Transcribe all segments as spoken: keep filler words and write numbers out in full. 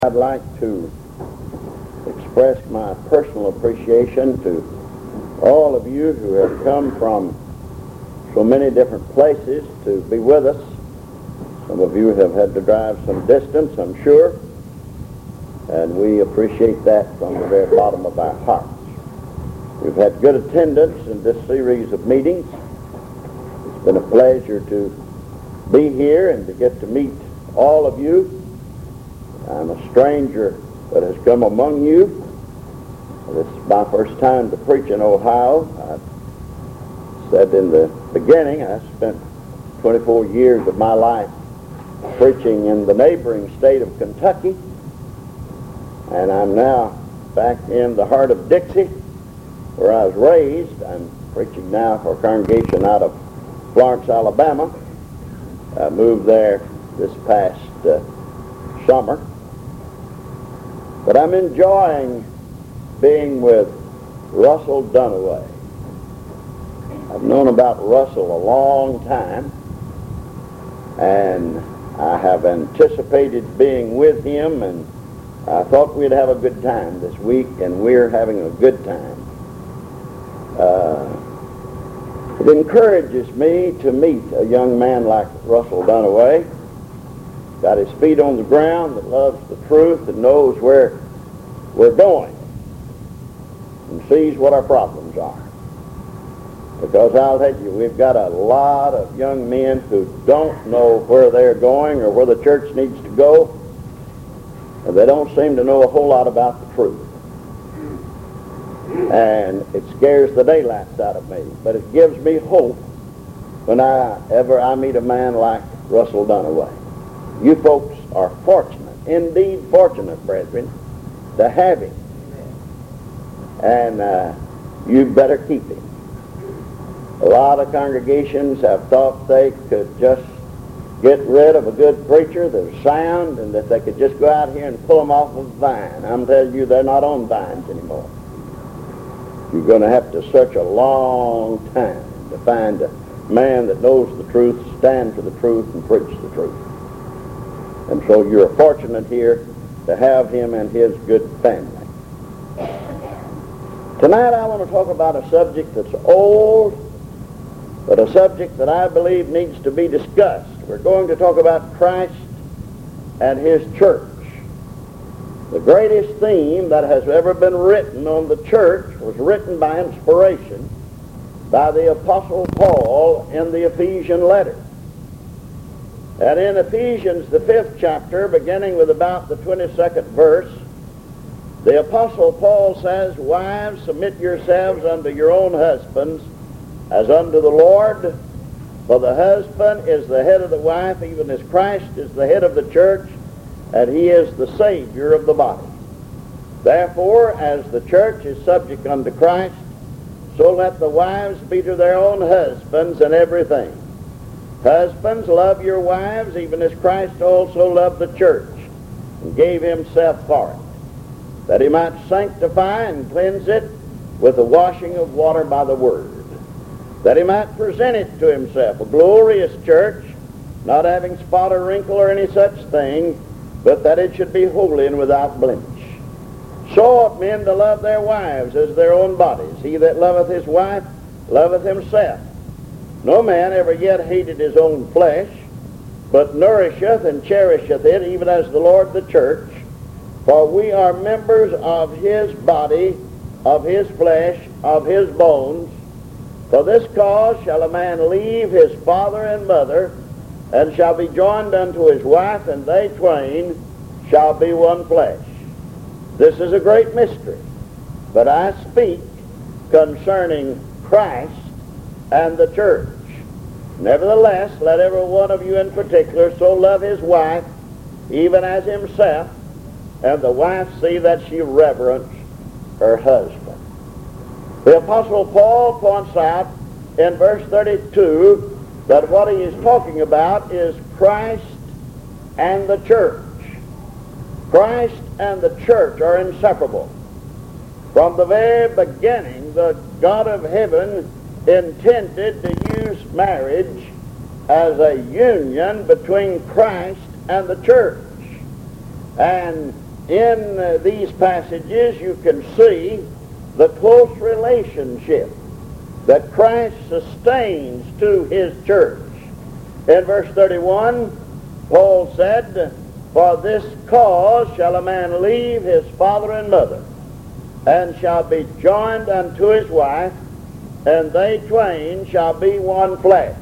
I'd like to express my personal appreciation to all of you who have come from so many different places to be with us. Some of you have had to drive some distance, I'm sure, and we appreciate that from the very bottom of our hearts. We've had good attendance in this series of meetings. It's been a pleasure to be here and to get to meet all of you. I'm a stranger that has come among you. This is my first time to preach in Ohio. I said in the beginning, I spent twenty-four years of my life preaching in the neighboring state of Kentucky, and I'm now back in the heart of Dixie, where I was raised. I'm preaching now for a congregation out of Florence, Alabama. I moved there this past uh, summer. But I'm enjoying being with Russell Dunaway. I've known about Russell a long time, and I have anticipated being with him, and I thought we'd have a good time this week, and we're having a good time. Uh, it encourages me to meet a young man like Russell Dunaway. Got his feet on the ground, that loves the truth and knows where we're going and sees what our problems are. Because I'll tell you, we've got a lot of young men who don't know where they're going or where the church needs to go, and they don't seem to know a whole lot about the truth. And it scares the daylights out of me, but it gives me hope whenever I meet a man like Russell Dunaway. You folks are fortunate, indeed fortunate, brethren, to have him. And uh, you better keep him. A lot of congregations have thought they could just get rid of a good preacher that was sound and that they could just go out here and pull them off of the vine. I'm telling you, they're not on vines anymore. You're going to have to search a long time to find a man that knows the truth, stand for the truth, and preach the truth. And so you're fortunate here to have him and his good family. Tonight I want to talk about a subject that's old, but a subject that I believe needs to be discussed. We're going to talk about Christ and his church. The greatest theme that has ever been written on the church was written by inspiration by the Apostle Paul in the Ephesian letter. And in Ephesians, the fifth chapter, beginning with about the twenty-second verse, the Apostle Paul says, "Wives, submit yourselves unto your own husbands, as unto the Lord. For the husband is the head of the wife, even as Christ is the head of the church, and he is the Savior of the body. Therefore, as the church is subject unto Christ, so let the wives be to their own husbands in everything. Husbands, love your wives, even as Christ also loved the church, and gave himself for it, that he might sanctify and cleanse it with the washing of water by the word, that he might present it to himself, a glorious church, not having spot or wrinkle or any such thing, but that it should be holy and without blemish. So ought men to love their wives as their own bodies. He that loveth his wife loveth himself. No man ever yet hated his own flesh, but nourisheth and cherisheth it, even as the Lord the church. For we are members of his body, of his flesh, of his bones. For this cause shall a man leave his father and mother, and shall be joined unto his wife, and they twain shall be one flesh. This is a great mystery, but I speak concerning Christ and the church. Nevertheless, let every one of you in particular so love his wife, even as himself, and the wife see that she reverence her husband." The Apostle Paul points out in verse thirty-two that what he is talking about is Christ and the church. Christ and the church are inseparable. From the very beginning, the God of heaven intended to use marriage as a union between Christ and the church. And in uh, these passages you can see the close relationship that Christ sustains to his church. In verse thirty-one, Paul said, "For this cause shall a man leave his father and mother, and shall be joined unto his wife, and they twain shall be one flesh."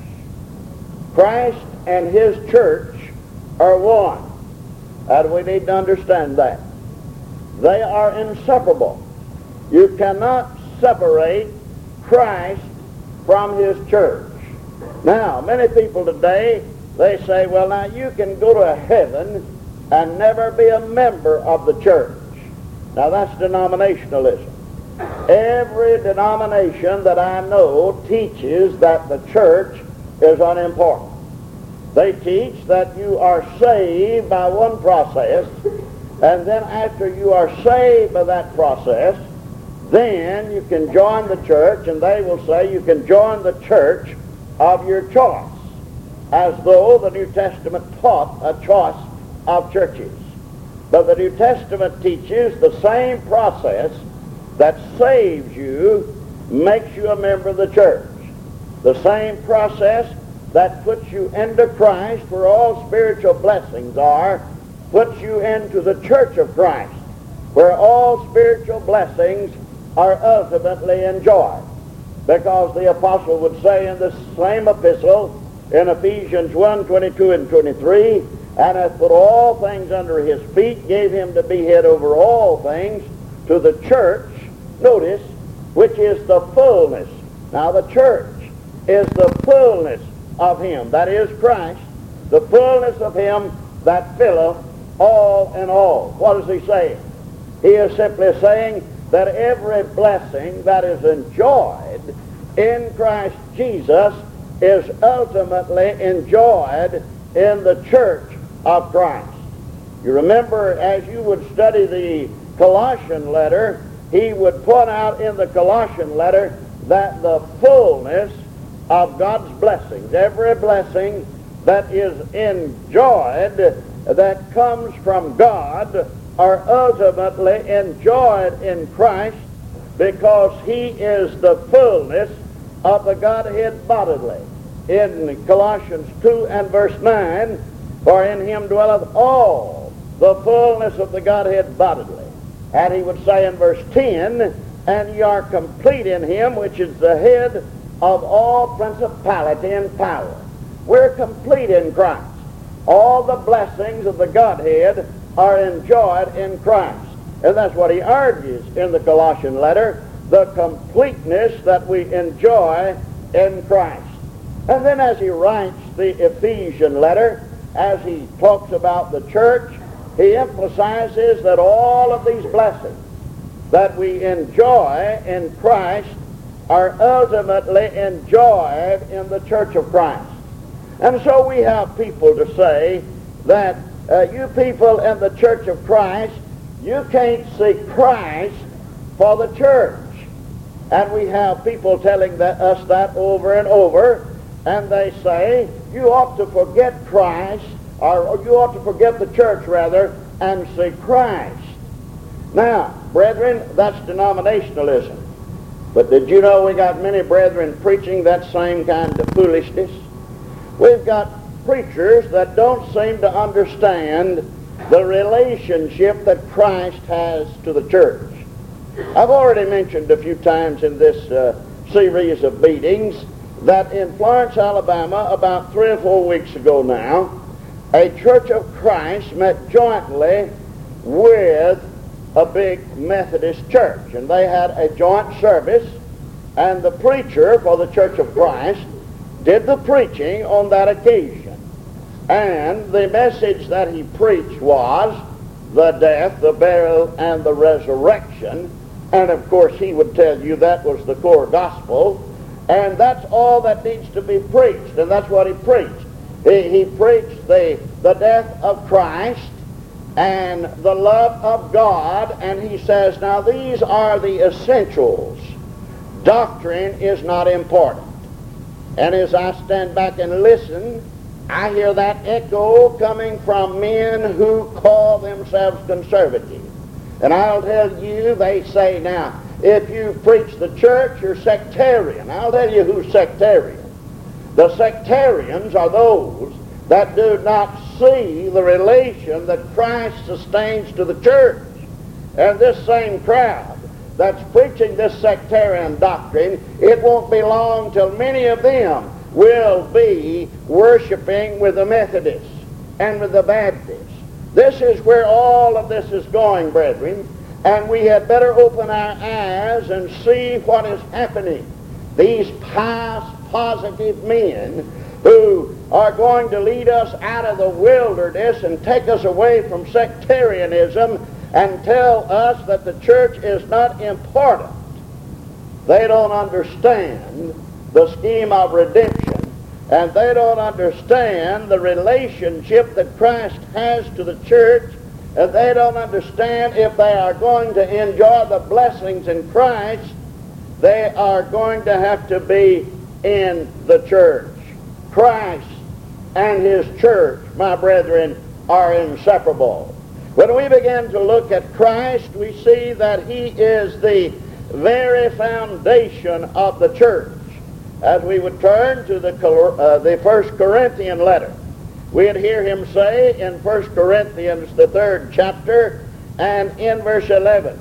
Christ and his church are one, and we need to understand that. They are inseparable. You cannot separate Christ from his church. Now, many people today, they say, well, now you can go to heaven and never be a member of the church. Now, that's denominationalism. Every denomination that I know teaches that the church is unimportant. They teach that you are saved by one process, and then after you are saved by that process, then you can join the church, and they will say you can join the church of your choice, as though the New Testament taught a choice of churches. But the New Testament teaches the same process that saves you makes you a member of the church. The same process that puts you into Christ, where all spiritual blessings are, puts you into the church of Christ, where all spiritual blessings are ultimately enjoyed. Because the apostle would say in the same epistle, in Ephesians one, twenty-two and twenty-three, "And hath put all things under his feet, gave him to be head over all things to the church," notice, "which is the fullness." Now the church is the fullness of him, that is Christ, the fullness of him that filleth all in all. What is he saying? He is simply saying that every blessing that is enjoyed in Christ Jesus is ultimately enjoyed in the church of Christ. You remember, as you would study the Colossian letter, he would point out in the Colossian letter that the fullness of God's blessings, every blessing that is enjoyed that comes from God, are ultimately enjoyed in Christ, because he is the fullness of the Godhead bodily. In Colossians two and verse nine, "For in him dwelleth all the fullness of the Godhead bodily." And he would say in verse ten, "And ye are complete in him, which is the head of all principality and power." We're complete in Christ. All the blessings of the Godhead are enjoyed in Christ. And that's what he argues in the Colossian letter, the completeness that we enjoy in Christ. And then as he writes the Ephesian letter, as he talks about the church, he emphasizes that all of these blessings that we enjoy in Christ are ultimately enjoyed in the church of Christ. And so we have people to say that uh, you people in the church of Christ, you can't see Christ for the church. And we have people telling that, us that over and over, and they say, you ought to forget Christ, or, or you ought to forget the church, rather, and see Christ. Now, brethren, that's denominationalism. But did you know we got many brethren preaching that same kind of foolishness? We've got preachers that don't seem to understand the relationship that Christ has to the church. I've already mentioned a few times in this uh, series of meetings that in Florence, Alabama, about three or four weeks ago now, a Church of Christ met jointly with a big Methodist church, and they had a joint service, and the preacher for the Church of Christ did the preaching on that occasion. And the message that he preached was the death, the burial, and the resurrection. And of course he would tell you that was the core gospel, and that's all that needs to be preached, and that's what he preached. He, he preached the, the death of Christ and the love of God, and he says, now these are the essentials. Doctrine is not important. And as I stand back and listen I hear that echo coming from men who call themselves conservative. And I'll tell you, they say now, if you preach the church, you're sectarian. I'll tell you who's sectarian. The sectarians are those that do not see the relation that Christ sustains to the church. And this same crowd that's preaching this sectarian doctrine, it won't be long till many of them will be worshiping with the Methodists and with the Baptists. This is where all of this is going, brethren, and we had better open our eyes and see what is happening. These pious, positive men who are going to lead us out of the wilderness and take us away from sectarianism and tell us that the church is not important. They don't understand the scheme of redemption, and they don't understand the relationship that Christ has to the church, and they don't understand if they are going to enjoy the blessings in Christ, they are going to have to be in the church. Christ and his church, my brethren, are inseparable. When we begin to look at Christ, we see that he is the very foundation of the church. As we would turn to the, uh, the First Corinthian letter, we'd hear him say in First Corinthians, the third chapter, and in verse eleven,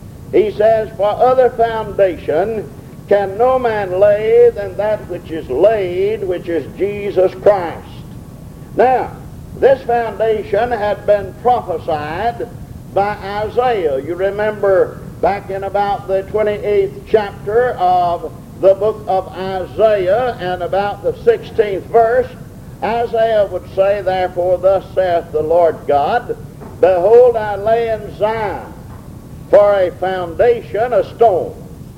he says, "For other foundation can no man lay than that which is laid, which is Jesus Christ." Now, this foundation had been prophesied by Isaiah. You remember back in about the twenty-eighth chapter of the book of Isaiah and about the sixteenth verse, Isaiah would say, "Therefore thus saith the Lord God, Behold, I lay in Zion for a foundation a stone,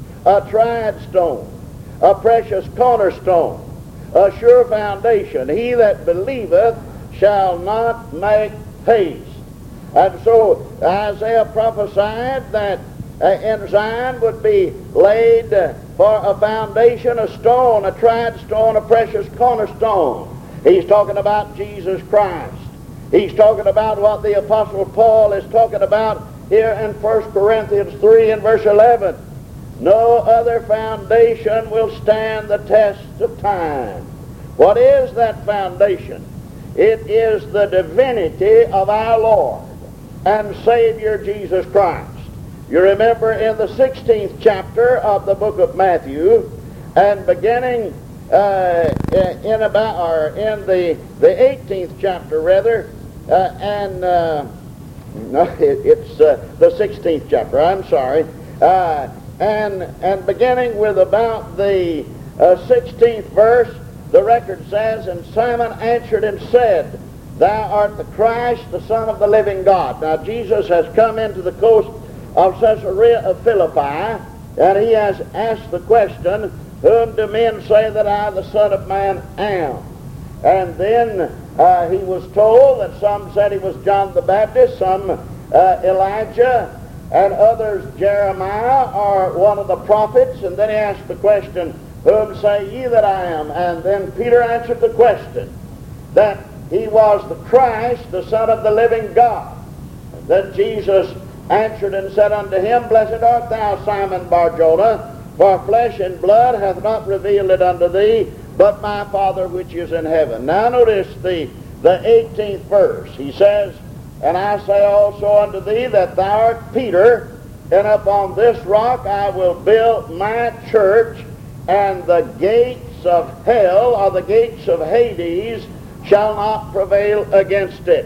a tried stone, a precious cornerstone, a sure foundation. He that believeth shall not make haste." And so Isaiah prophesied that uh, in Zion would be laid uh, for a foundation, a stone, a tried stone, a precious cornerstone. He's talking about Jesus Christ. He's talking about what the Apostle Paul is talking about here in First Corinthians three and verse eleven. "No other foundation will stand the test of time." What is that foundation? It is the divinity of our Lord and Savior Jesus Christ. You remember in the sixteenth chapter of the book of Matthew, and beginning uh, in about or in the the eighteenth chapter rather, uh, and uh, no, it, it's uh, the sixteenth chapter. I'm sorry, uh, and and beginning with about the uh, sixteenth verse. The record says, "And Simon answered and said, Thou art the Christ, the Son of the living God." Now Jesus has come into the coast of Caesarea of Philippi, and he has asked the question, "Whom do men say that I, the Son of Man, am?" And then uh, he was told that some said he was John the Baptist, some uh, Elijah, and others Jeremiah or one of the prophets. And then he asked the question, "Whom say ye that I am?" And then Peter answered the question that he was the Christ, the Son of the living God. And then Jesus answered and said unto him, "Blessed art thou, Simon Bar-Jonah, for flesh and blood hath not revealed it unto thee, but my Father which is in heaven." Now notice the, the eighteenth verse. He says, "And I say also unto thee that thou art Peter, and upon this rock I will build my church, and the gates of hell, or the gates of Hades, shall not prevail against it."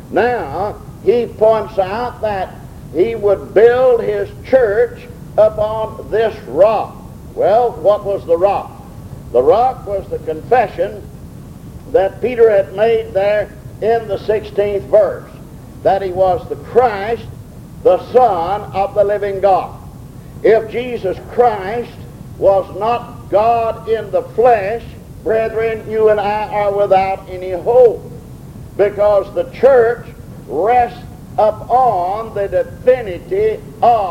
Now, he points out that he would build his church upon this rock. Well, what was the rock? The rock was the confession that Peter had made there in the sixteenth verse, that he was the Christ, the Son of the living God. If Jesus Christ was not God in the flesh, brethren, you and I are without any hope, because the church rests upon the divinity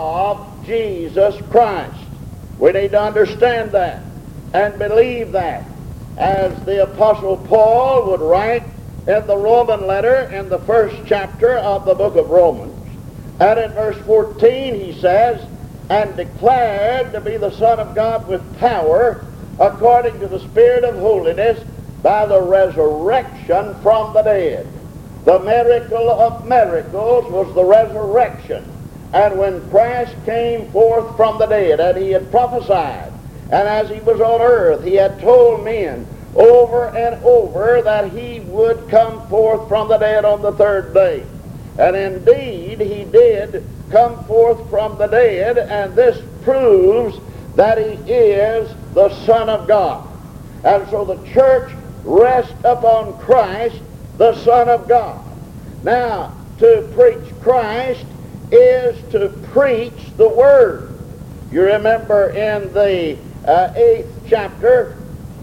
of Jesus Christ. We need to understand that and believe that. as the Apostle Paul would write in the Roman letter in the first chapter of the book of Romans. And in verse fourteen he says, and declared to be the Son of God with power, according to the Spirit of holiness, by the resurrection from the dead. The miracle of miracles was the resurrection. And when Christ came forth from the dead, and he had prophesied, and as he was on earth, he had told men over and over that he would come forth from the dead on the third day. And indeed, he did come forth from the dead, and this proves that he is the Son of God. And so the church rests upon Christ, the Son of God. Now, to preach Christ is to preach the Word. You remember in the uh, eighth chapter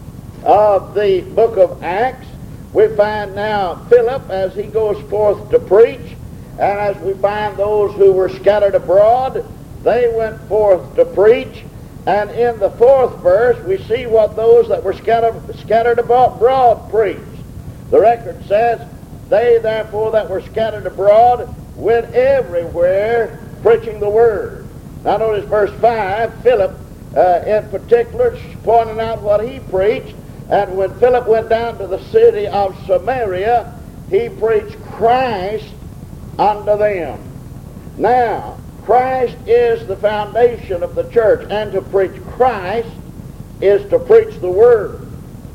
of the book of Acts, we find now Philip as he goes forth to preach, and as we find those who were scattered abroad, they went forth to preach. And in the fourth verse, we see what those that were scattered, scattered abroad preached. The record says, they therefore that were scattered abroad went everywhere preaching the Word. Now notice verse five, Philip uh, in particular pointing out what he preached. And when Philip went down to the city of Samaria, he preached Christ unto them. Now, Christ is the foundation of the church, and to preach Christ is to preach the Word.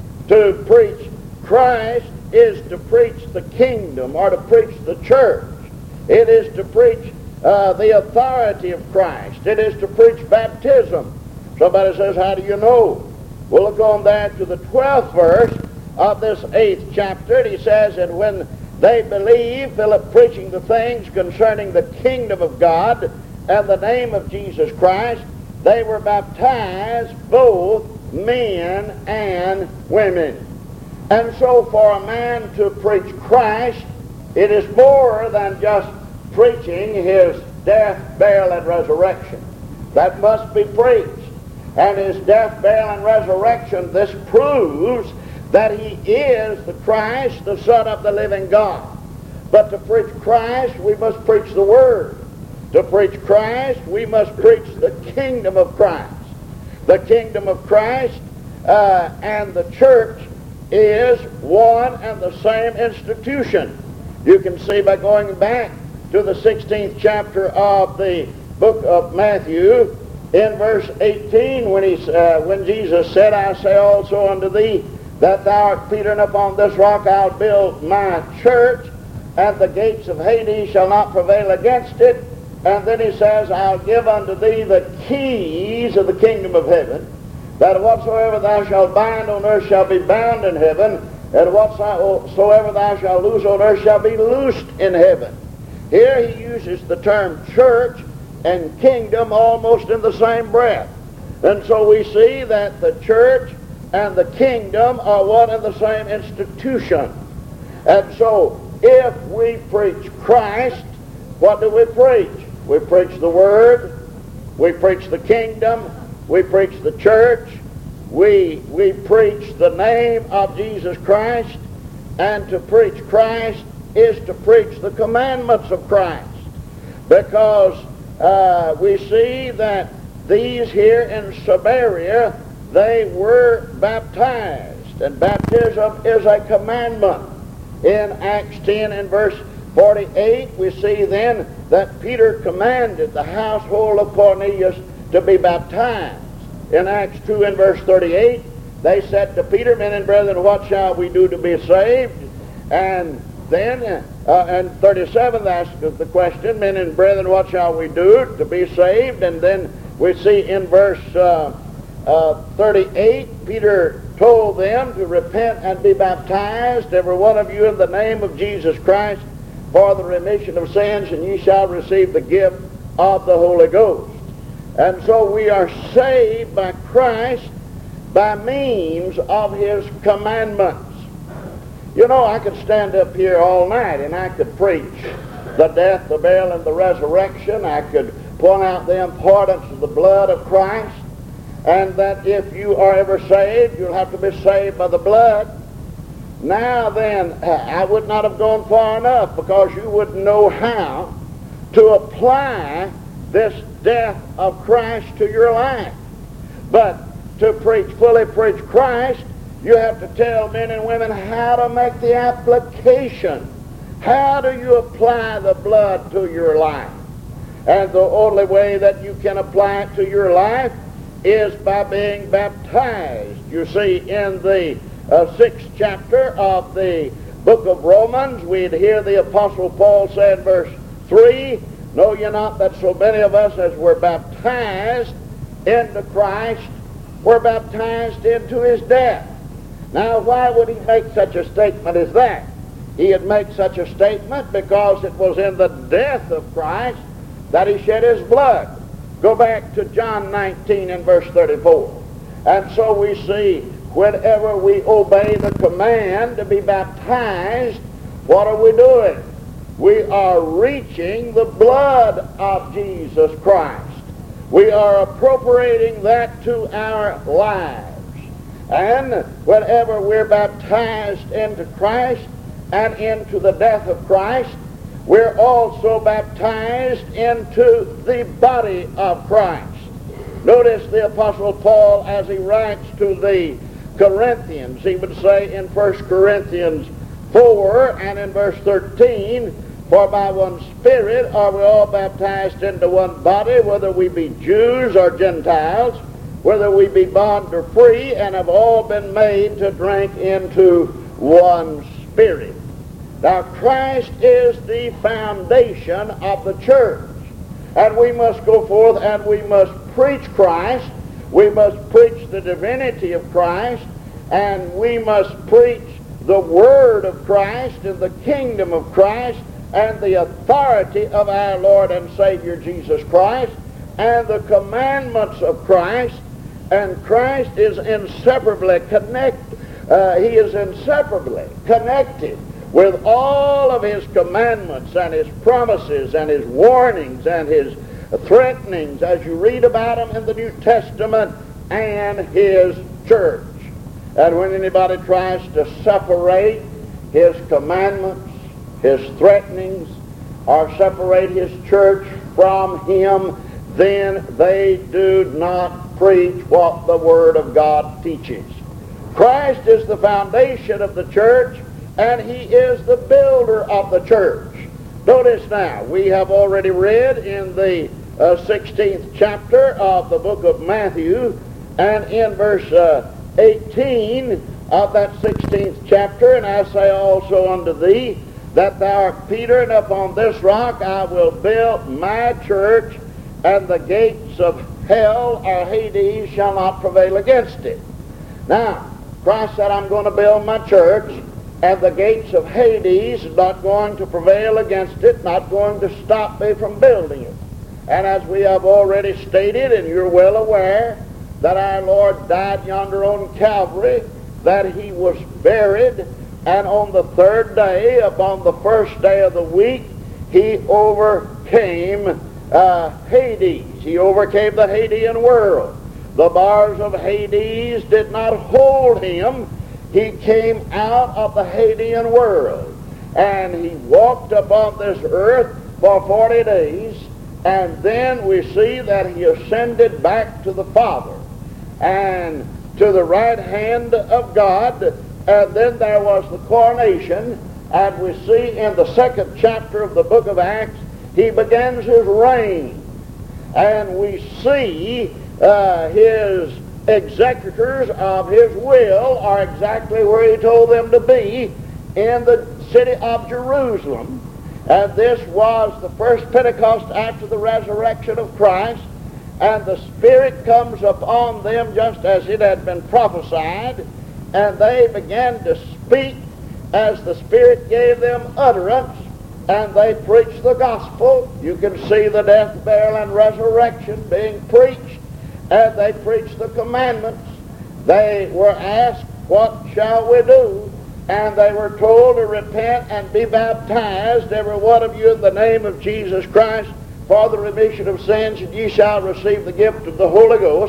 To preach Christ is to preach the kingdom, or to preach the church. It is to preach uh, the authority of Christ. It is to preach baptism. Somebody says, how do you know? We'll look on there to the twelfth verse of this eighth chapter. He says, and when they believed, Philip preaching the things concerning the kingdom of God and the name of Jesus Christ, they were baptized, both men and women. And so for a man to preach Christ, it is more than just preaching his death, burial, and resurrection. That must be preached. And his death, burial, and resurrection, this proves that he is the Christ, the Son of the living God. But to preach Christ, we must preach the Word. To preach Christ, we must preach the kingdom of Christ. The kingdom of Christ uh, and the church is one and the same institution. You can see by going back to the sixteenth chapter of the book of Matthew, in verse eighteen, when, he, uh, when Jesus said, I say also unto thee, that thou art Peter, and upon this rock I'll build my church, and the gates of Hades shall not prevail against it. And then he says, I'll give unto thee the keys of the kingdom of heaven, that whatsoever thou shalt bind on earth shall be bound in heaven, and whatsoever thou shalt loose on earth shall be loosed in heaven. Here he uses the term church and kingdom almost in the same breath. And so we see that the church and the kingdom are one and the same institution. And so if we preach Christ, what do we preach? We preach the Word, we preach the kingdom, we preach the church, we, we preach the name of Jesus Christ, and to preach Christ is to preach the commandments of Christ. Because uh, we see that these here in Samaria, they were baptized, and baptism is a commandment. In Acts ten and verse forty-eight, we see then that Peter commanded the household of Cornelius to be baptized. In Acts two and verse thirty-eight, they said to Peter, men and brethren, what shall we do to be saved? And then, uh, and thirty-seven asks the question, men and brethren, what shall we do to be saved? And then we see in verse uh, uh, thirty-eight, Peter told them to repent and be baptized, every one of you, in the name of Jesus Christ, for the remission of sins, and ye shall receive the gift of the Holy Ghost. And so we are saved by Christ by means of his commandments. You know, I could stand up here all night and I could preach the death, the burial, and the resurrection. I could point out the importance of the blood of Christ. and that if you are ever saved, you'll have to be saved by the blood. Now then, I would not have gone far enough, because you wouldn't know how to apply this death of Christ to your life. But to preach, fully preach Christ, you have to tell men and women how to make the application. How do you apply the blood to your life? And the only way that you can apply it to your life is by being baptized. You see, in the uh, sixth chapter of the book of Romans, we'd hear the Apostle Paul say in verse three, "Know ye not that so many of us as were baptized into Christ were baptized into his death?" Now, why would he make such a statement as that? He'd make such a statement because it was in the death of Christ that he shed his blood. Go back to John nineteen and verse thirty-four. And so we see, whenever we obey the command to be baptized, what are we doing? We are reaching the blood of Jesus Christ. We are appropriating that to our lives. And whenever we're baptized into Christ and into the death of Christ, we're also baptized into the body of Christ. Notice the Apostle Paul, as he writes to the Corinthians, he would say in First Corinthians four and in verse thirteen, "For by one Spirit are we all baptized into one body, whether we be Jews or Gentiles, whether we be bond or free, and have all been made to drink into one Spirit." Now, Christ is the foundation of the church, and we must go forth and we must preach Christ. We must preach the divinity of Christ, and we must preach the word of Christ and the kingdom of Christ and the authority of our Lord and Savior Jesus Christ and the commandments of Christ. And Christ is inseparably connected. Uh, he is inseparably connected with all of his commandments and his promises and his warnings and his threatenings, as you read about them in the New Testament, and his church. And when anybody tries to separate his commandments, his threatenings, or separate his church from him, then they do not preach what the Word of God teaches. Christ is the foundation of the church, and he is the builder of the church. Notice now, we have already read in the uh, sixteenth chapter of the book of Matthew, and in verse uh, eighteen of that sixteenth chapter, "And I say also unto thee, that thou art Peter, and upon this rock I will build my church, and the gates of hell or Hades shall not prevail against it." Now, Christ said, "I'm going to build my church, and the gates of Hades are not going to prevail against it, not going to stop me from building it." And as we have already stated, and you're well aware, that our Lord died yonder on Calvary, that he was buried, and on the third day, upon the first day of the week, he overcame uh, Hades. He overcame the Hadean world. The bars of Hades did not hold him. He came out of the Hadean world, and he walked upon this earth for forty days, and then we see that he ascended back to the Father and to the right hand of God, and then there was the coronation, and we see in the second chapter of the book of Acts, he begins his reign, and we see uh, his executors of his will are exactly where he told them to be, in the city of Jerusalem. And this was the first Pentecost after the resurrection of Christ, and the Spirit comes upon them just as it had been prophesied, and they began to speak as the Spirit gave them utterance, and they preached the gospel. You can see the death, burial, and resurrection being preached, and they preached the commandments. They were asked, "What shall we do?" And they were told to repent and be baptized, every one of you, in the name of Jesus Christ, for the remission of sins, and ye shall receive the gift of the Holy Ghost.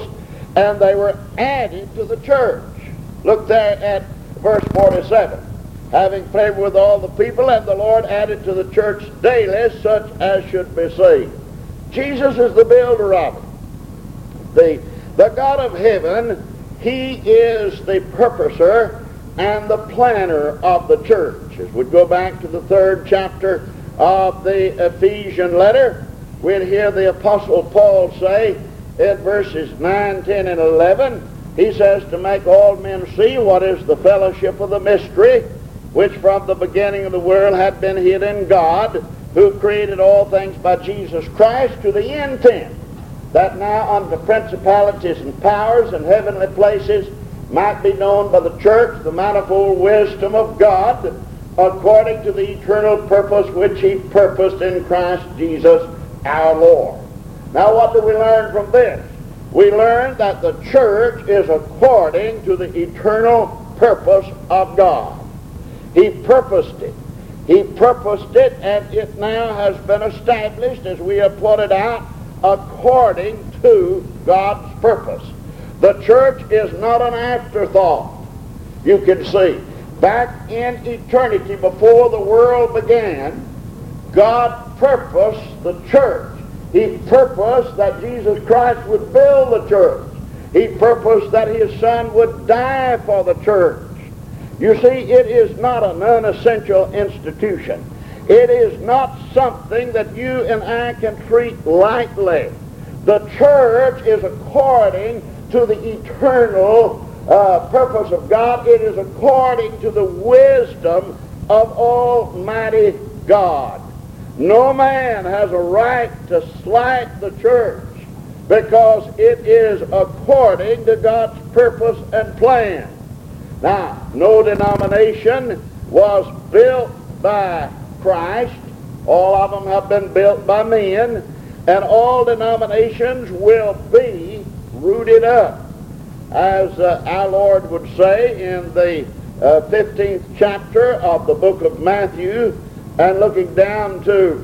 and they were added to the church. Look there at verse forty-seven. Having favor with all the people, and the Lord added to the church daily such as should be saved. Jesus is the builder of it. The, the God of heaven, he is the purposer and the planner of the church. As we go back to the third chapter of the Ephesian letter, we'll hear the Apostle Paul say in verses nine, ten, and eleven, he says, to make all men see what is the fellowship of the mystery, which from the beginning of the world had been hid in God, who created all things by Jesus Christ, to the intent that now unto principalities and powers and heavenly places might be known by the church the manifold wisdom of God, according to the eternal purpose which he purposed in Christ Jesus our Lord. Now what do we learn from this? We learn that the church is according to the eternal purpose of God. He purposed it. He purposed it, and it now has been established, as we have pointed out, according to God's purpose. The church is not an afterthought. You can see, back in eternity, before the world began, God purposed the church. He purposed that Jesus Christ would build the church. He purposed that his Son would die for the church. You see, it is not an unessential institution. It is not something that you and I can treat lightly. The church is according to the eternal uh, purpose of God. It is according to the wisdom of Almighty God. No man has a right to slight the church, because it is according to God's purpose and plan. Now, no denomination was built by Christ. All of them have been built by men, and all denominations will be rooted up. As uh, our Lord would say in the uh, fifteenth chapter of the book of Matthew, and looking down to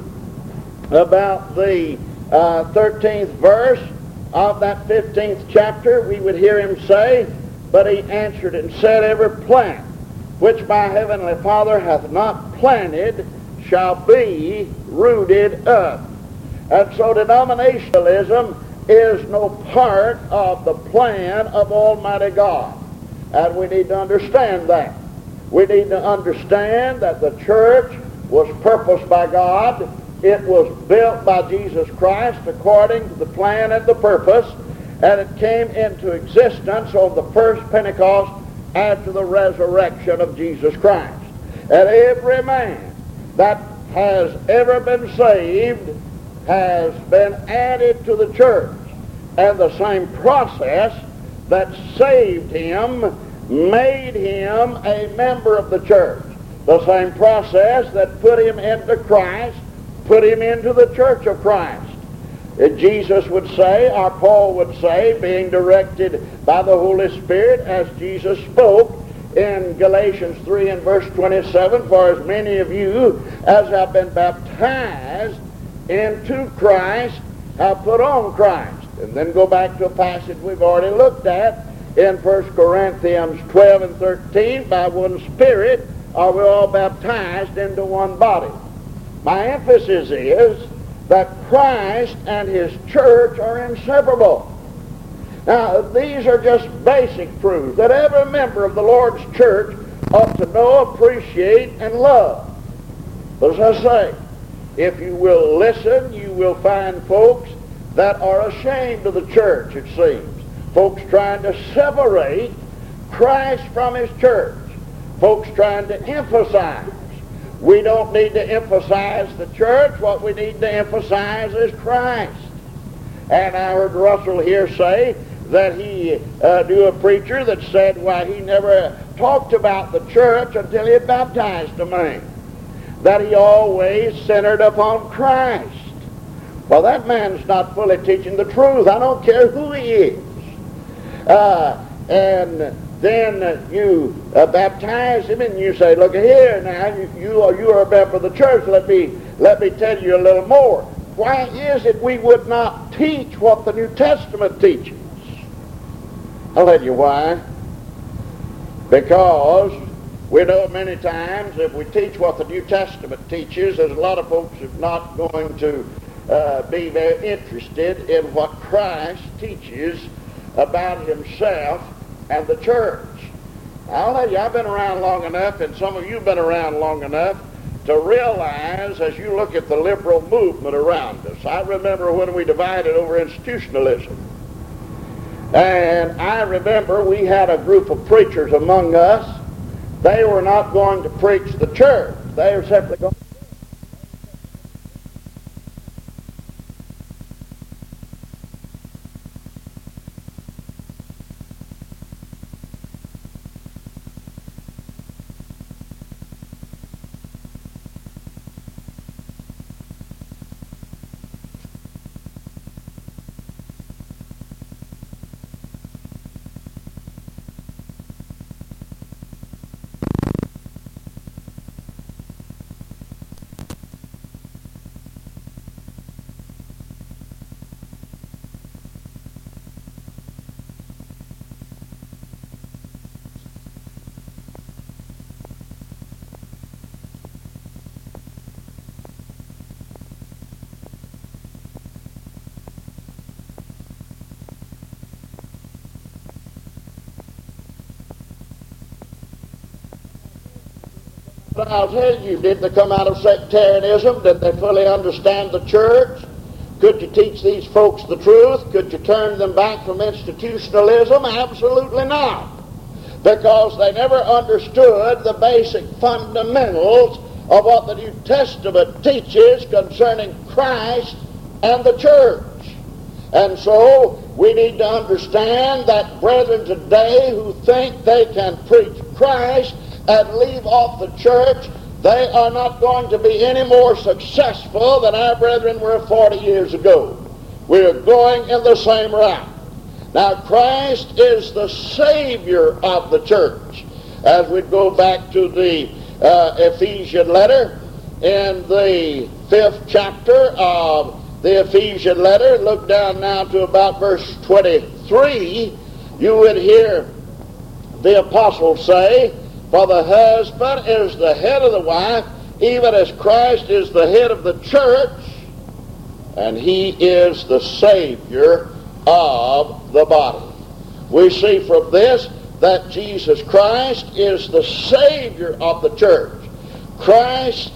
about the uh, thirteenth verse of that fifteenth chapter, we would hear him say, but he answered and said, every plant which my heavenly Father hath not planted shall be rooted up. And so denominationalism is no part of the plan of Almighty God. And we need to understand that. We need to understand that the church was purposed by God. It was built by Jesus Christ according to the plan and the purpose, and it came into existence on the first Pentecost after the resurrection of Jesus Christ. And every man that has ever been saved has been added to the church. And the same process that saved him made him a member of the church. The same process that put him into Christ put him into the church of Christ. Jesus would say, or Paul would say, being directed by the Holy Spirit, as Jesus spoke in Galatians three and verse twenty-seven, for as many of you as have been baptized into Christ have put on Christ. And then go back to a passage we've already looked at in First Corinthians twelve and thirteen, by one Spirit are we all baptized into one body. My emphasis is that Christ and his church are inseparable. Now, these are just basic truths that every member of the Lord's church ought to know, appreciate, and love. But as I say, if you will listen, you will find folks that are ashamed of the church, it seems. Folks trying to separate Christ from his church. Folks trying to emphasize. We don't need to emphasize the church. What we need to emphasize is Christ. And I heard Russell here say that he uh, knew a preacher that said, why, he never talked about the church until he had baptized a man. That he always centered upon Christ. Well, that man's not fully teaching the truth. I don't care who he is. Uh, and then you uh, baptize him, and you say, look here now, you, you, are, you are a member of the church. Let me, let me tell you a little more. Why is it we would not teach what the New Testament teaches? I'll tell you why. Because we know many times if we teach what the New Testament teaches, there's a lot of folks who are not going to uh, be very interested in what Christ teaches about himself and the church. I'll tell you, I've been around long enough, and some of you have been around long enough to realize as you look at the liberal movement around us. I remember when we divided over institutionalism. And I remember we had a group of preachers among us. They were not going to preach the church. They were simply going But I'll tell you, did they come out of sectarianism? Did they fully understand the church? Could you teach these folks the truth? Could you turn them back from institutionalism? Absolutely not. Because they never understood the basic fundamentals of what the New Testament teaches concerning Christ and the church. And so we need to understand that brethren today who think they can preach Christ and leave off the church, they are not going to be any more successful than our brethren were forty years ago. We are going in the same route. Now, Christ is the Savior of the church. As we go back to the uh, Ephesian letter, in the fifth chapter of the Ephesian letter, look down now to about verse twenty-three, you would hear the apostle say, "For the husband is the head of the wife, even as Christ is the head of the church, and he is the Savior of the body." We see from this that Jesus Christ is the Savior of the church. Christ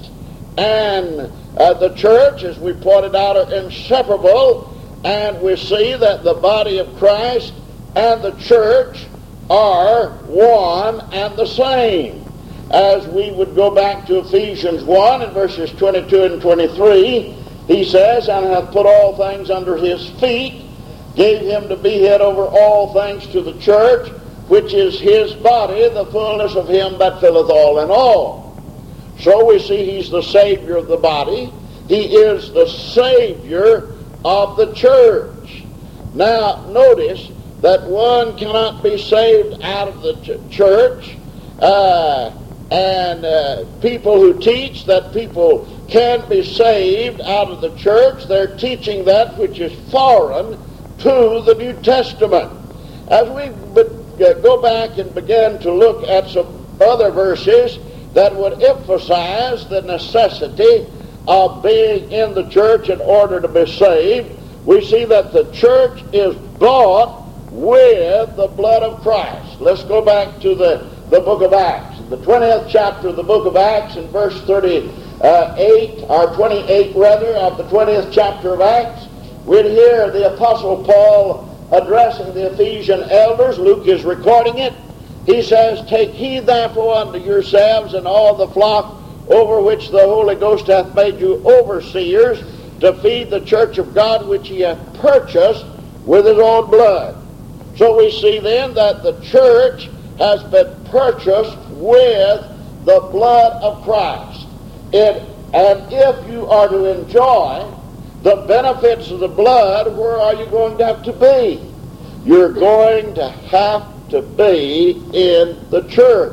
and uh, the church, as we pointed out, are inseparable, and we see that the body of Christ and the church are one and the same. As we would go back to Ephesians one in verses twenty-two and twenty-three, he says, "And hath put all things under his feet, gave him to be head over all things to the church, which is his body, the fullness of him that filleth all in all." So we see he's the Savior of the body. He is the Savior of the church. Now, notice that one cannot be saved out of the ch- church, uh, and uh, people who teach that people can be saved out of the church, they're teaching that which is foreign to the New Testament. As we be- uh, go back and begin to look at some other verses that would emphasize the necessity of being in the church in order to be saved, we see that the church is bought with the blood of Christ. Let's go back to the, the book of Acts. The twentieth chapter of the book of Acts, in verse thirty-eight, or twenty-eight rather, of the twentieth chapter of Acts, we'd hear the Apostle Paul addressing the Ephesian elders. Luke is recording it. He says, "Take heed therefore unto yourselves and all the flock over which the Holy Ghost hath made you overseers, to feed the church of God which he hath purchased with his own blood." So we see then that the church has been purchased with the blood of Christ. It, and if you are to enjoy the benefits of the blood, where are you going to have to be? You're going to have to be in the church,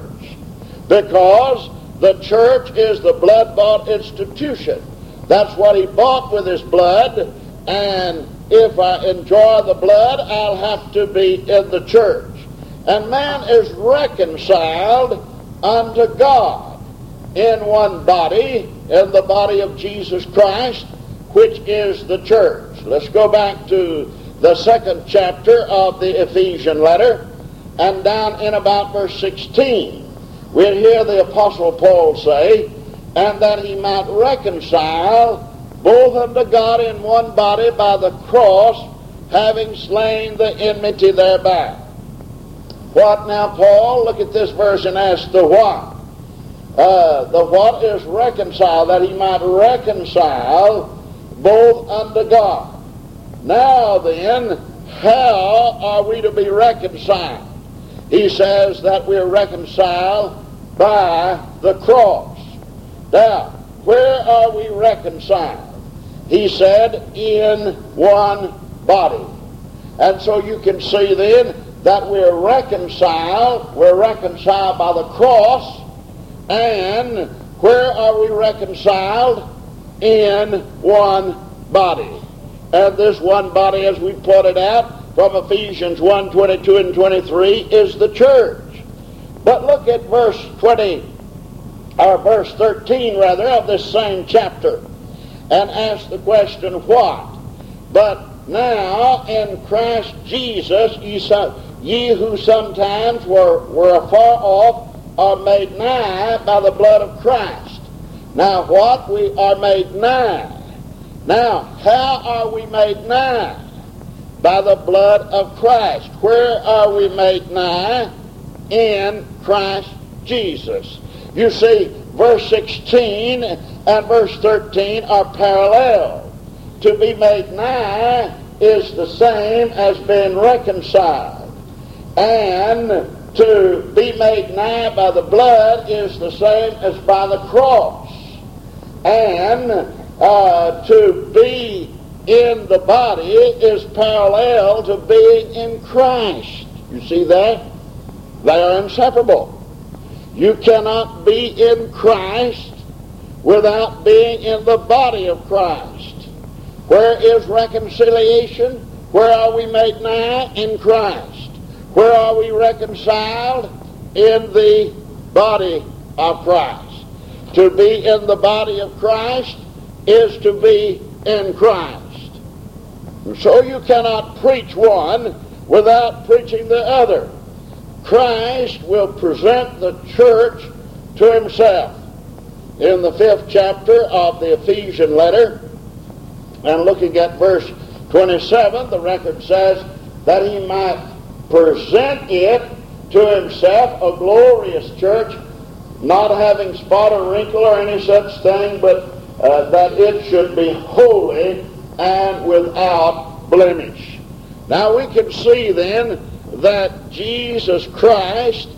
because the church is the blood-bought institution. That's what he bought with his blood, and if I enjoy the blood, I'll have to be in the church. And man is reconciled unto God in one body, in the body of Jesus Christ, which is the church. Let's go back to the second chapter of the Ephesian letter, and down in about verse sixteen, we'll hear the Apostle Paul say, and that he might reconcile both unto God in one body by the cross, having slain the enmity thereby. What now, Paul? Look at this verse and ask the what. Uh, the what is reconcile, that he might reconcile both unto God. Now then, how are we to be reconciled? He says that we're reconciled by the cross. Now, where are we reconciled? He said, in one body. And so you can see then that we're reconciled, we're reconciled by the cross, and where are we reconciled? In one body. And this one body, as we pointed out from Ephesians one, twenty-two and twenty-three, is the church. But look at verse twenty, or verse thirteen rather, of this same chapter, and ask the question, what? But now in Christ Jesus, ye, so, ye who sometimes were, were afar off, are made nigh by the blood of Christ. Now what? We are made nigh. Now, how are we made nigh? By the blood of Christ. Where are we made nigh? In Christ Jesus. You see, verse sixteen and verse thirteen are parallel. To be made nigh is the same as being reconciled. And to be made nigh by the blood is the same as by the cross. And uh, to be in the body is parallel to being in Christ. You see that? They are inseparable. You cannot be in Christ without being in the body of Christ. Where is reconciliation? Where are we made nigh? In Christ. Where are we reconciled? In the body of Christ. To be in the body of Christ is to be in Christ. And so you cannot preach one without preaching the other. Christ will present the church to himself. In the fifth chapter of the Ephesian letter, and looking at verse twenty-seven, the record says that he might present it to himself, a glorious church, not having spot or wrinkle or any such thing, but uh, that it should be holy and without blemish. Now we can see then that Jesus Christ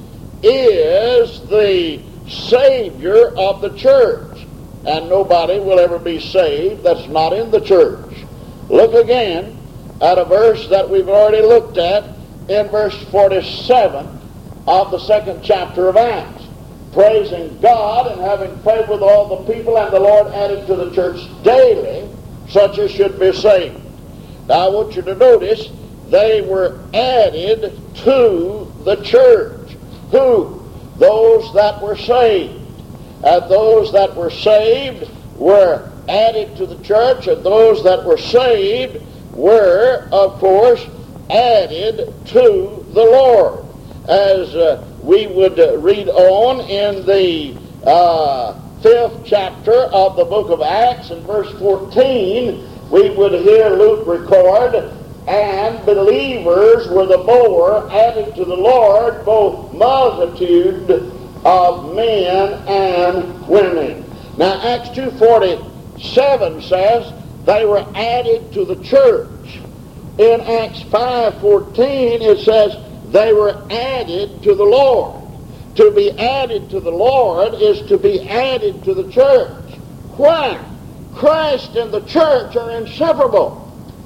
is the Savior of the church, and nobody will ever be saved that's not in the church. Look again at a verse that we've already looked at in verse forty-seven of the second chapter of Acts. Praising God and having faith with all the people, and the Lord added to the church daily such as should be saved. Now I want you to notice they were added to the church. Who? Those that were saved. And those that were saved were added to the church, and those that were saved were, of course, added to the Lord. As uh, we would uh, read on in the uh, fifth chapter of the book of Acts, in verse fourteen, we would hear Luke record, and believers were the more added to the Lord, both multitude of men and women. Now Acts two forty-seven says they were added to the church. In Acts five fourteen it says they were added to the Lord. To be added to the Lord is to be added to the church. Why? Christ and the church are inseparable.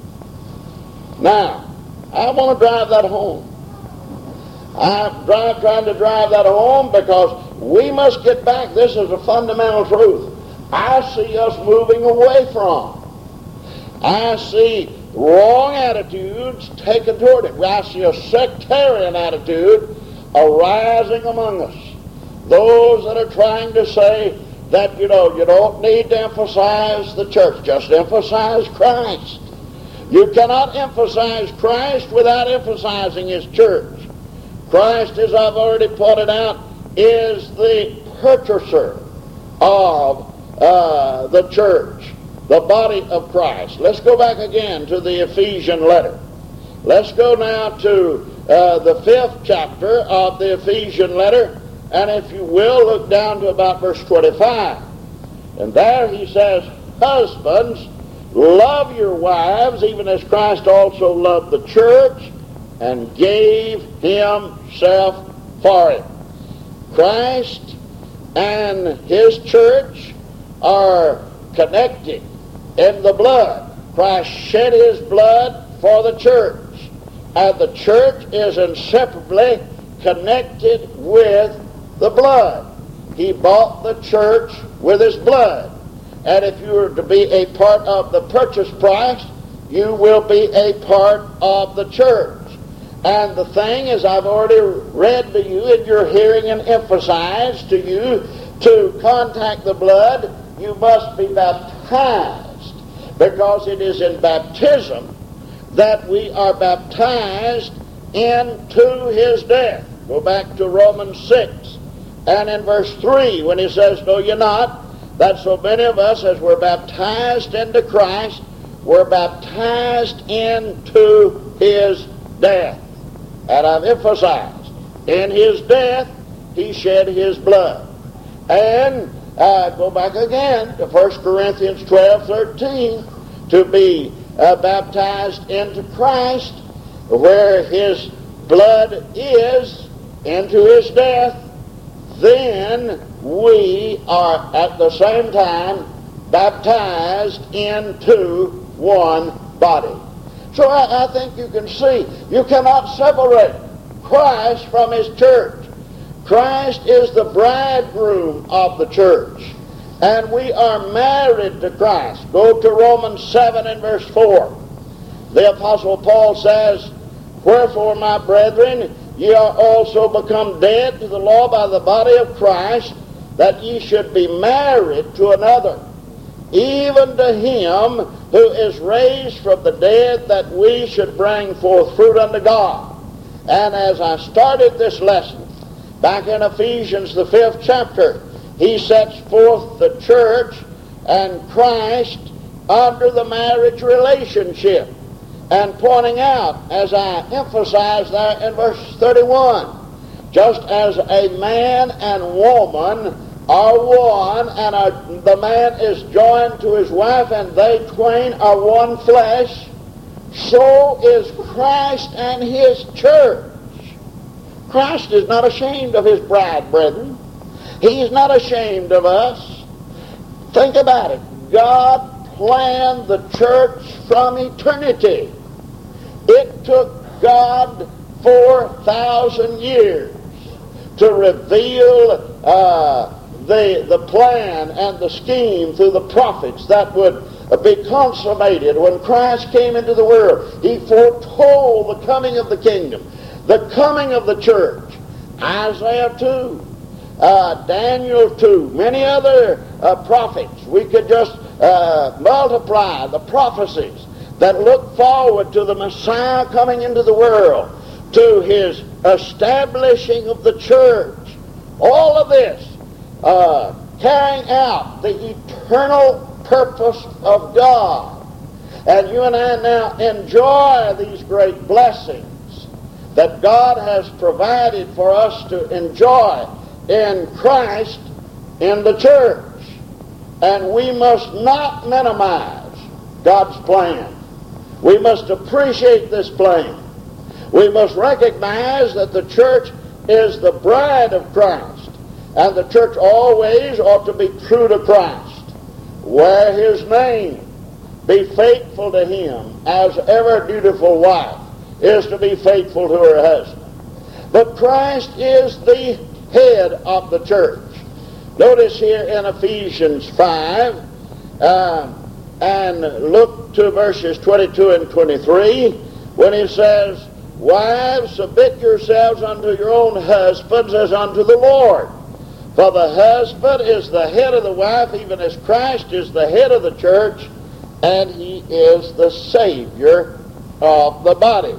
Now, I want to drive that home. I'm drive, trying to drive that home because we must get back. This is a fundamental truth. I see us moving away from. I see wrong attitudes taken toward it. I see a sectarian attitude arising among us. Those that are trying to say that, you know, you don't need to emphasize the church, just emphasize Christ. You cannot emphasize Christ without emphasizing His church. Christ, as I've already pointed out, is the purchaser of uh, the church, the body of Christ. Let's go back again to the Ephesian letter. Let's go now to uh, the fifth chapter of the Ephesian letter, and if you will, look down to about verse twenty-five. And there he says, "Husbands, love your wives, even as Christ also loved the church and gave himself for it." Christ and his church are connected in the blood. Christ shed his blood for the church, and the church is inseparably connected with the blood. He bought the church with his blood. And if you were to be a part of the purchase price, you will be a part of the church. And the thing, as I've already read to you, and you're hearing and emphasized to you, to contact the blood, you must be baptized, because it is in baptism that we are baptized into his death. Go back to Romans six, and in verse three, when he says, "Know ye not that so many of us as were baptized into Christ were baptized into his death?" And I've emphasized, in his death, he shed his blood. And uh, go back again to First Corinthians twelve thirteen, to be uh, baptized into Christ, where his blood is, into his death, then we are at the same time baptized into one body. So I, I think you can see, you cannot separate Christ from his church. Christ is the bridegroom of the church, and we are married to Christ. Go to Romans seven and verse four. The Apostle Paul says, "Wherefore, my brethren, ye are also become dead to the law by the body of Christ, that ye should be married to another, even to him who is raised from the dead, that we should bring forth fruit unto God." And as I started this lesson, back in Ephesians, the fifth chapter, he sets forth the church and Christ under the marriage relationship, and pointing out, as I emphasized there in verse thirty-one, just as a man and woman are one, and are, the man is joined to his wife, and they twain are one flesh, so is Christ and his church. Christ is not ashamed of his bride, brethren. He is not ashamed of us. Think about it. God planned the church from eternity. It took God four thousand years to reveal uh, the, the plan and the scheme through the prophets that would be consummated when Christ came into the world. He foretold the coming of the kingdom, the coming of the church. Isaiah two, uh, Daniel two, many other uh, prophets. We could just uh, multiply the prophecies that look forward to the Messiah coming into the world, to his establishing of the church. All of this uh, carrying out the eternal purpose of God. And you and I now enjoy these great blessings that God has provided for us to enjoy in Christ in the church. And we must not minimize God's plan. We must appreciate this plan. We must recognize that the church is the bride of Christ, and the church always ought to be true to Christ, wear his name, be faithful to him, as every dutiful wife is to be faithful to her husband. But Christ is the head of the church. Notice here in Ephesians five, uh, and look to verses twenty-two and twenty-three when he says, "Wives, submit yourselves unto your own husbands as unto the Lord. For the husband is the head of the wife, even as Christ is the head of the church, and he is the Savior of the body."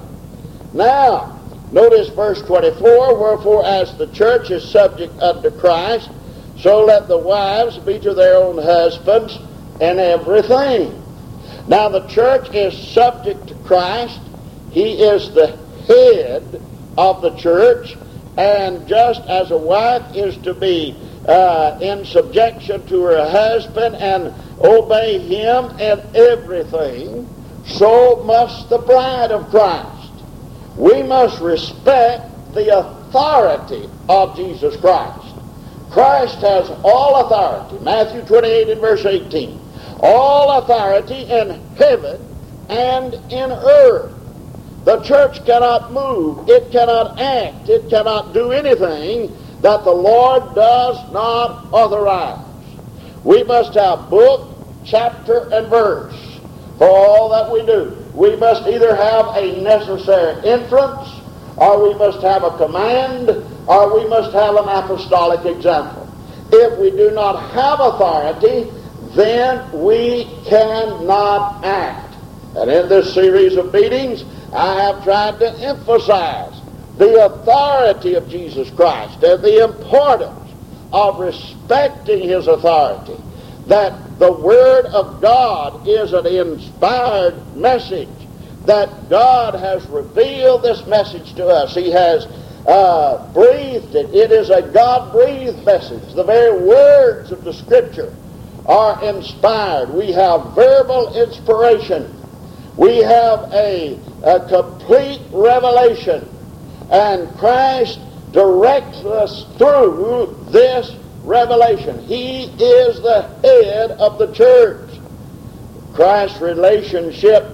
Now, notice verse twenty-four, "Wherefore as the church is subject unto Christ, so let the wives be to their own husbands in everything." Now the church is subject to Christ. He is the head of the church, and just as a wife is to be uh, in subjection to her husband and obey him in everything, so must the bride of Christ. We must respect the authority of Jesus Christ. Christ has all authority. Matthew twenty-eight and verse eighteen. All authority in heaven and in earth. The church cannot move, it cannot act, it cannot do anything that the Lord does not authorize. We must have book, chapter, and verse for all that we do. We must either have a necessary inference, or we must have a command, or we must have an apostolic example. If we do not have authority, then we cannot act. And in this series of meetings, I have tried to emphasize the authority of Jesus Christ and the importance of respecting his authority, that the Word of God is an inspired message, that God has revealed this message to us. He has uh, breathed it. It is a God-breathed message. The very words of the Scripture are inspired. We have verbal inspiration. We have a, a complete revelation, and Christ directs us through this revelation. He is the head of the church. Christ's relationship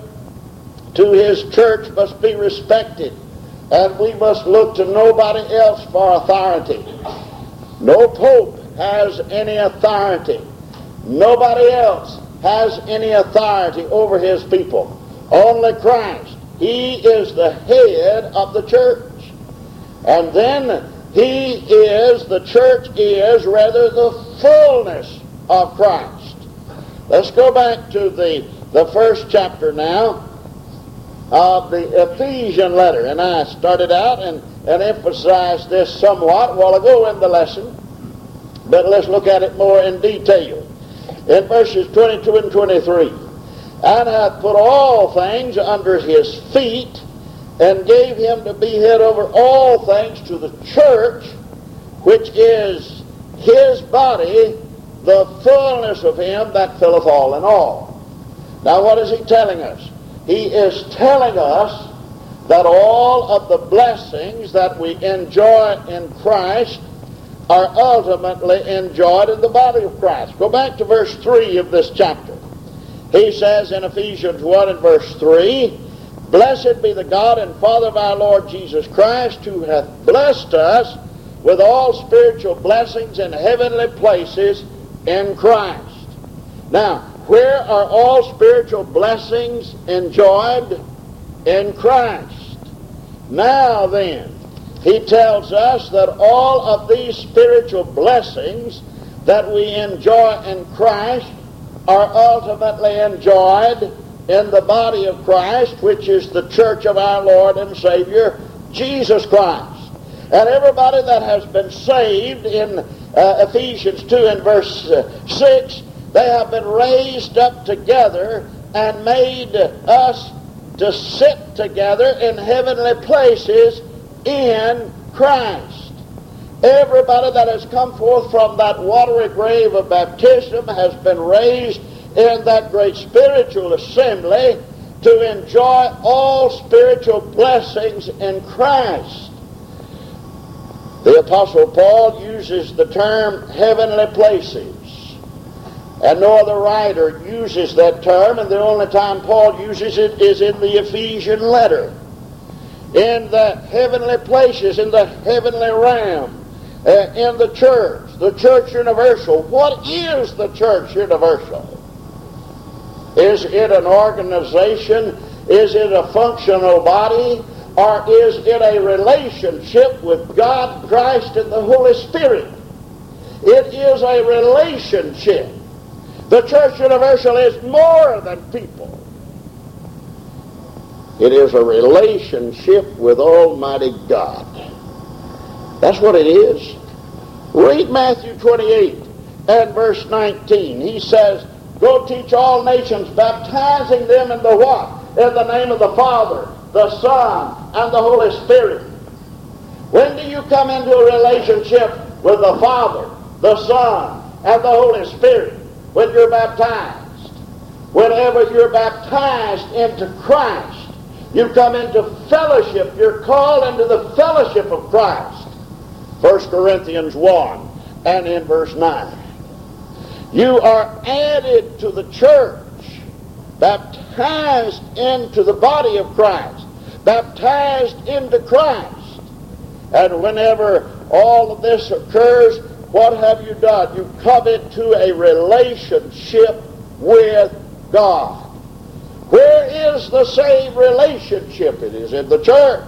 to his church must be respected, and we must look to nobody else for authority. No pope has any authority. Nobody else has any authority over his people. Only Christ. He is the head of the church. And then he is, the church is, rather, the fullness of Christ. Let's go back to the, the first chapter now of the Ephesian letter. And I started out and, and emphasized this somewhat a while ago in the lesson, but let's look at it more in detail. In verses twenty-two and twenty-three, "And hath put all things under his feet, and gave him to be head over all things to the church, which is his body, the fullness of him that filleth all in all." Now what is he telling us? He is telling us that all of the blessings that we enjoy in Christ are ultimately enjoyed in the body of Christ. Go back to verse three of this chapter. He says in Ephesians one and verse three, "Blessed be the God and Father of our Lord Jesus Christ, who hath blessed us with all spiritual blessings in heavenly places in Christ." Now, where are all spiritual blessings enjoyed? In Christ. Now then, he tells us that all of these spiritual blessings that we enjoy in Christ are ultimately enjoyed in the body of Christ, which is the church of our Lord and Savior, Jesus Christ. And everybody that has been saved in uh, Ephesians two and verse uh, six, they have been raised up together and made us to sit together in heavenly places in Christ. Everybody that has come forth from that watery grave of baptism has been raised in that great spiritual assembly to enjoy all spiritual blessings in Christ. The Apostle Paul uses the term heavenly places, and no other writer uses that term, and the only time Paul uses it is in the Ephesian letter. In the heavenly places, in the heavenly realm, uh, in the church, the church universal. What is the church universal? Is it an organization? Is it a functional body? Or is it a relationship with God, Christ, and the Holy Spirit? It is a relationship. The church universal is more than people. It is a relationship with Almighty God. That's what it is. Read Matthew twenty-eight and verse nineteen. He says, go teach all nations, baptizing them in the what? In the name of the Father, the Son, and the Holy Spirit. When do you come into a relationship with the Father, the Son, and the Holy Spirit? When you're baptized. Whenever you're baptized into Christ, you come into fellowship. You're called into the fellowship of Christ. First Corinthians one and in verse nine. You are added to the church, baptized into the body of Christ, baptized into Christ. And whenever all of this occurs, what have you done? You come into a relationship with God. Where is the saved relationship? It is in the church.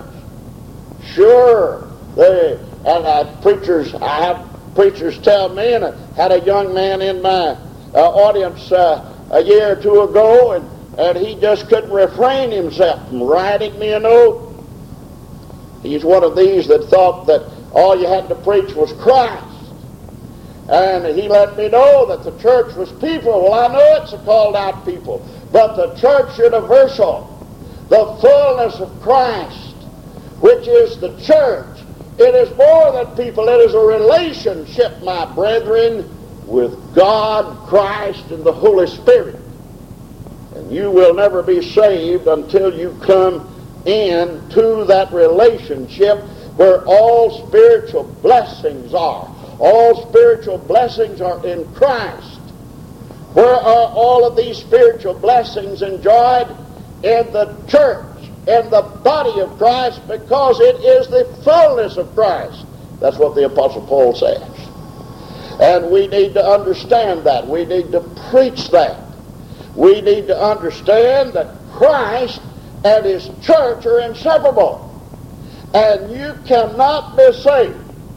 Sure. They, and I, preachers, I have preachers tell me, and I had a young man in my uh, audience uh, a year or two ago, and, and he just couldn't refrain himself from writing me a note. He's one of these that thought that all you had to preach was Christ. And he let me know that the church was people. Well, I know it's a called out people. But the church universal, the fullness of Christ, which is the church, it is more than people. It is a relationship, my brethren, with God, Christ, and the Holy Spirit. And you will never be saved until you come into that relationship where all spiritual blessings are. All spiritual blessings are in Christ. Where are all of these spiritual blessings enjoyed? In the church, in the body of Christ, because it is the fullness of Christ. That's what the Apostle Paul says. And we need to understand that. We need to preach that. We need to understand that Christ and His church are inseparable. And you cannot be saved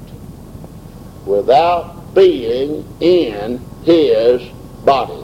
without being in His body.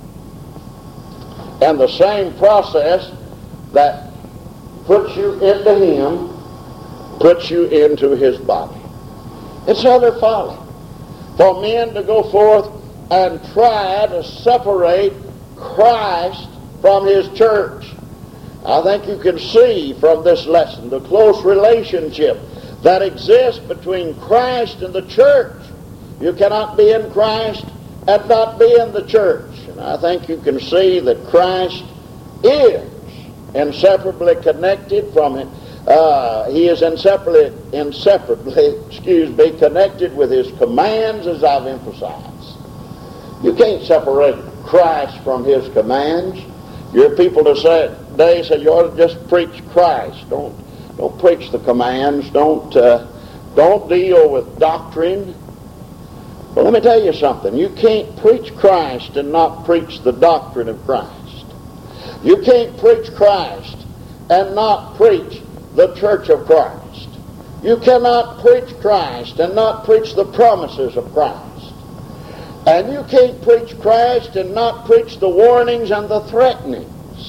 And the same process that puts you into Him puts you into His body. It's utter folly for men to go forth and try to separate Christ from His church. I think you can see from this lesson the close relationship that exists between Christ and the church. You cannot be in Christ and not be in the church. And I think you can see that Christ is inseparably connected from Him. Uh, he is inseparably, inseparably, excuse me, connected with His commands, as I've emphasized. You can't separate Christ from His commands. Your people today say you ought to just preach Christ. Don't don't preach the commands. Don't uh, don't deal with doctrine. Well, let me tell you something. You can't preach Christ and not preach the doctrine of Christ. You can't preach Christ and not preach the church of Christ. You cannot preach Christ and not preach the promises of Christ. And you can't preach Christ and not preach the warnings and the threatenings.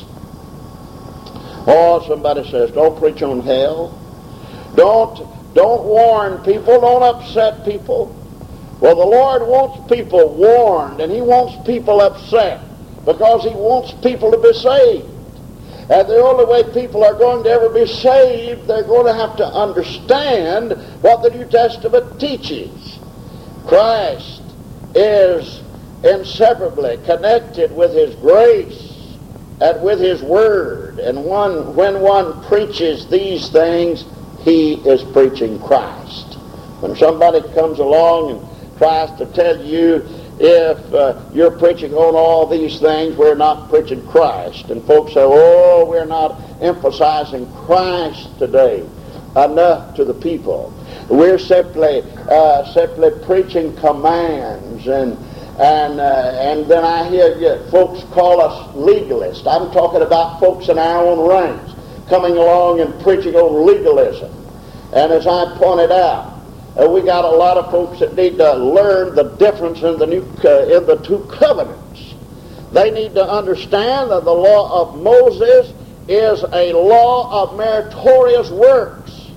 Oh, somebody says, don't preach on hell. Don't, don't warn people. Don't upset people. Well, the Lord wants people warned, and He wants people upset, because He wants people to be saved. And the only way people are going to ever be saved, they're going to have to understand what the New Testament teaches. Christ is inseparably connected with His grace and with His Word. And one, when one preaches these things, he is preaching Christ. When somebody comes along and tries to tell you if uh, you're preaching on all these things, we're not preaching Christ. And folks say, oh, we're not emphasizing Christ today enough to the people. We're simply uh, simply preaching commands and And, uh, and then I hear you, folks call us legalists. I'm talking about folks in our own ranks coming along and preaching on legalism. And as I pointed out, uh, we got a lot of folks that need to learn the difference in the, new, uh, in the two covenants. They need to understand that the law of Moses is a law of meritorious works.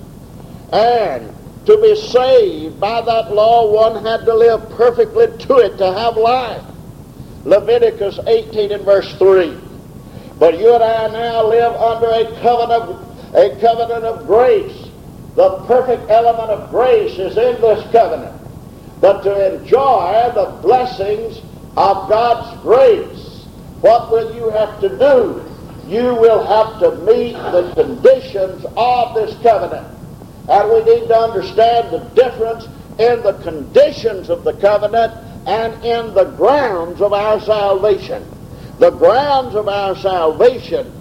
And to be saved by that law, one had to live perfectly to it to have life. Leviticus eighteen and verse three. But you and I now live under a covenant, a covenant of grace. The perfect element of grace is in this covenant. But to enjoy the blessings of God's grace, what will you have to do? You will have to meet the conditions of this covenant. And we need to understand the difference in the conditions of the covenant and in the grounds of our salvation. The grounds of our salvation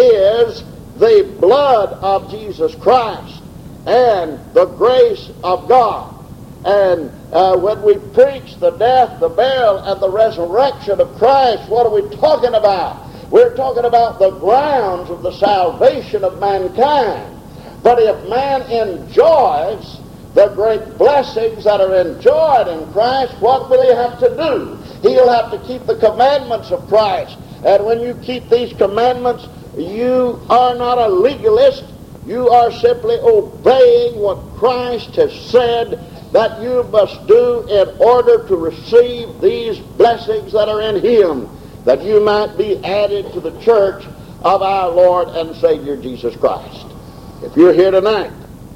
is the blood of Jesus Christ and the grace of God. And uh, when we preach the death, the burial, and the resurrection of Christ, what are we talking about? We're talking about the grounds of the salvation of mankind. But if man enjoys the great blessings that are enjoyed in Christ, what will he have to do? He'll have to keep the commandments of Christ. And when you keep these commandments, you are not a legalist. You are simply obeying what Christ has said that you must do in order to receive these blessings that are in him, that you might be added to the church of our Lord and Savior Jesus Christ. If you're here tonight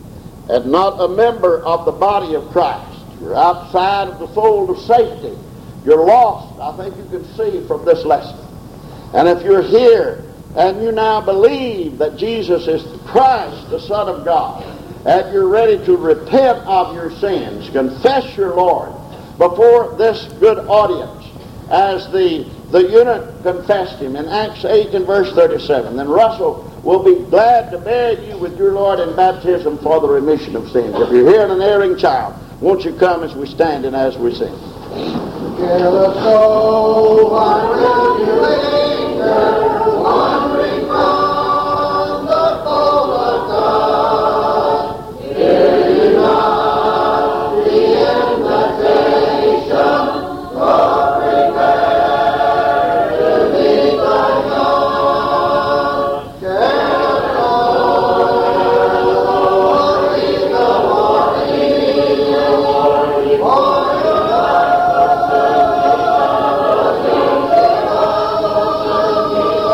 and not a member of the body of Christ, you're outside of the fold of safety, you're lost, I think you can see from this lesson. And if you're here and you now believe that Jesus is Christ, the Son of God, and you're ready to repent of your sins, confess your Lord before this good audience, as the, the eunuch confessed him in Acts eight and verse thirty-seven, then Russell will be glad to bury you with your Lord in baptism for the remission of sins. If you're here and an erring child, won't you come as we stand and as we sing? Let us go, why will you linger, wandering from the fold of God? Hear ye not the invitation, for prepare to meet thy God. Get on, glory, glory, glory, glory. Oh,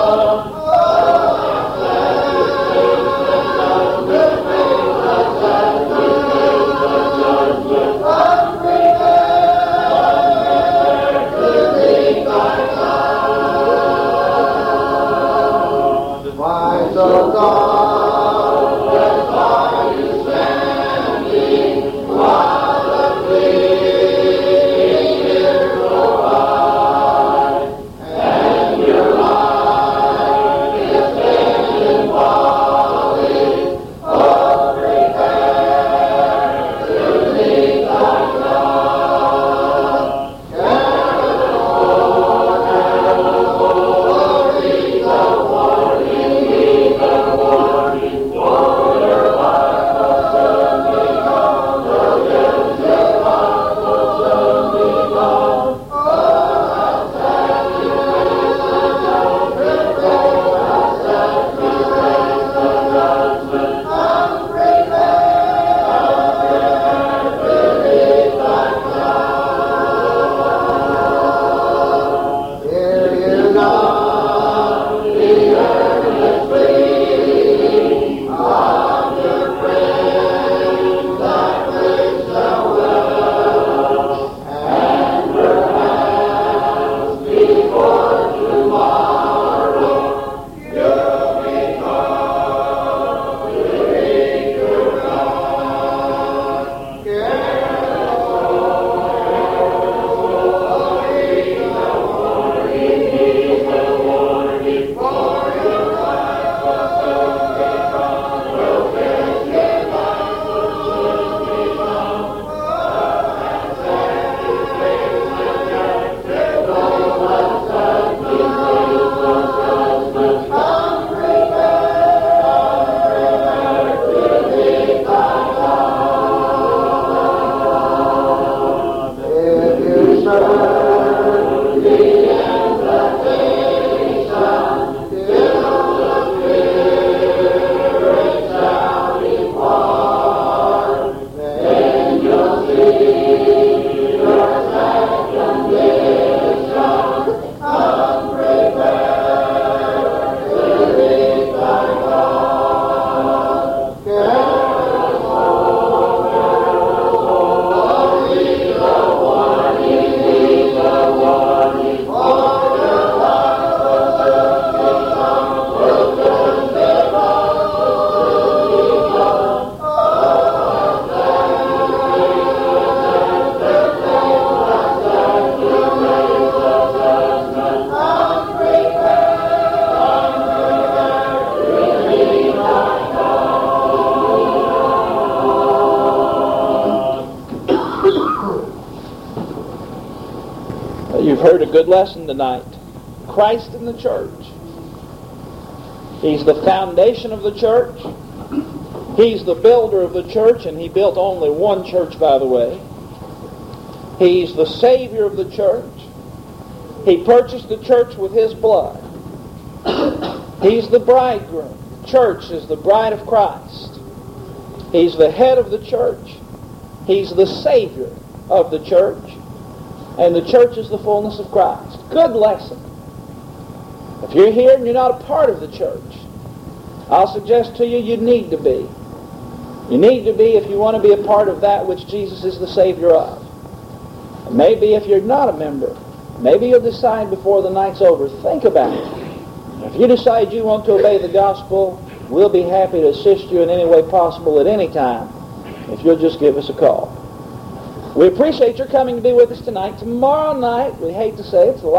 heard a good lesson tonight. Christ in the church. He's the foundation of the church. He's the builder of the church, and he built only one church, by the way. He's the Savior of the church. He purchased the church with his blood. He's the bridegroom. The church is the bride of Christ. He's the head of the church. He's the Savior of the church. And the church is the fullness of Christ. Good lesson. If you're here and you're not a part of the church, I'll suggest to you you need to be. You need to be if you want to be a part of that which Jesus is the Savior of. And maybe if you're not a member, maybe you'll decide before the night's over. Think about it. If you decide you want to obey the gospel, we'll be happy to assist you in any way possible at any time if you'll just give us a call. We appreciate your coming to be with us tonight. Tomorrow night, we hate to say it, it's the